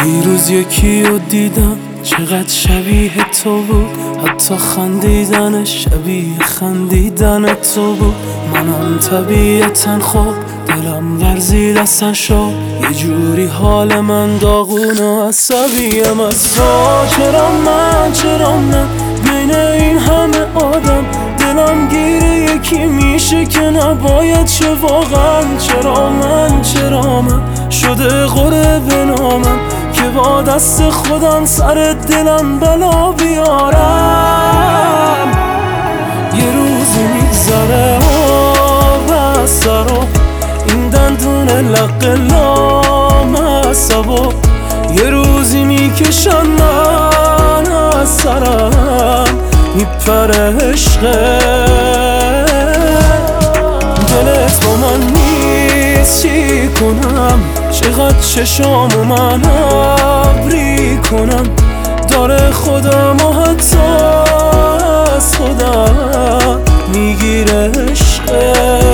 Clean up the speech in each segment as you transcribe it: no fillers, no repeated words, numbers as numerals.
دیروز یکی رو دیدم چقدر شبیه تو بود، حتی خندیدنش شبیه خندیدن تو بود. منم طبیعتا خوب دلم ورزید اصلا شد، یه جوری حال من داغون و عصبیم از تو. چرا من بین این همه آدم دلم گیره یکی میشه که نباید شه واقعا. چرا من شده قره به نامم که با دست خودم سر دلم بلا بیارم. یه روزی میگذره و سرو این دندون لق لامصبو، یه روزی میکشن من از سرم میپره عشقه. دلت با من نیست چی کنم، چقدر چشامو من ابری کنم، داره خودم و حتی از خودم میگیره عشقه.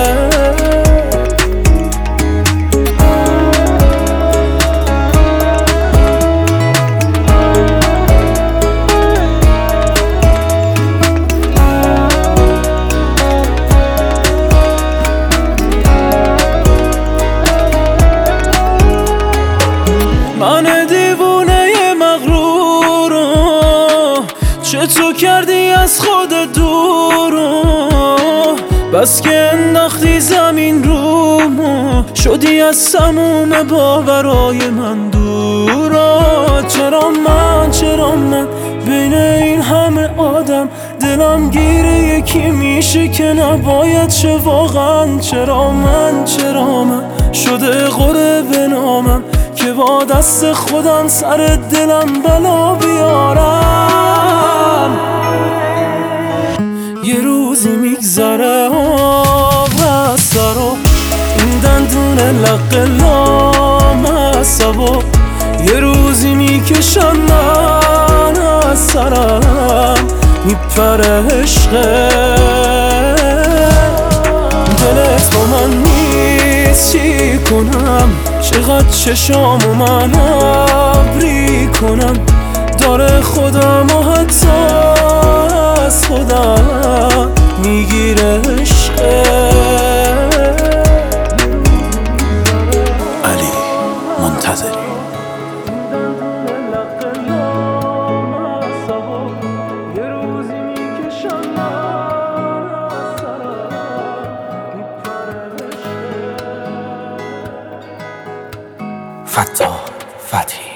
من دیوونه مغرورو چطور کردی از خودت دورو، بس که انداختی زمین رومو شدی از سموم باورای من دورا. چرا من بین این همه آدم دلم گیره یکی میشه که نباید شه واقعا. چرا من شده قره به نامم که با دست خودم سر دلم بلا بیارم. یه روزی میگذره و سرو این دندون لق لامصبو، یه روزی میکشن من از سرم میپره عشقه. دلت با من نیست چی کنم، چقدر چشامو من ابری کنم، داره خودم و حتی از خودم میگیره عشقه. علی منتظری. فتاح فتحی.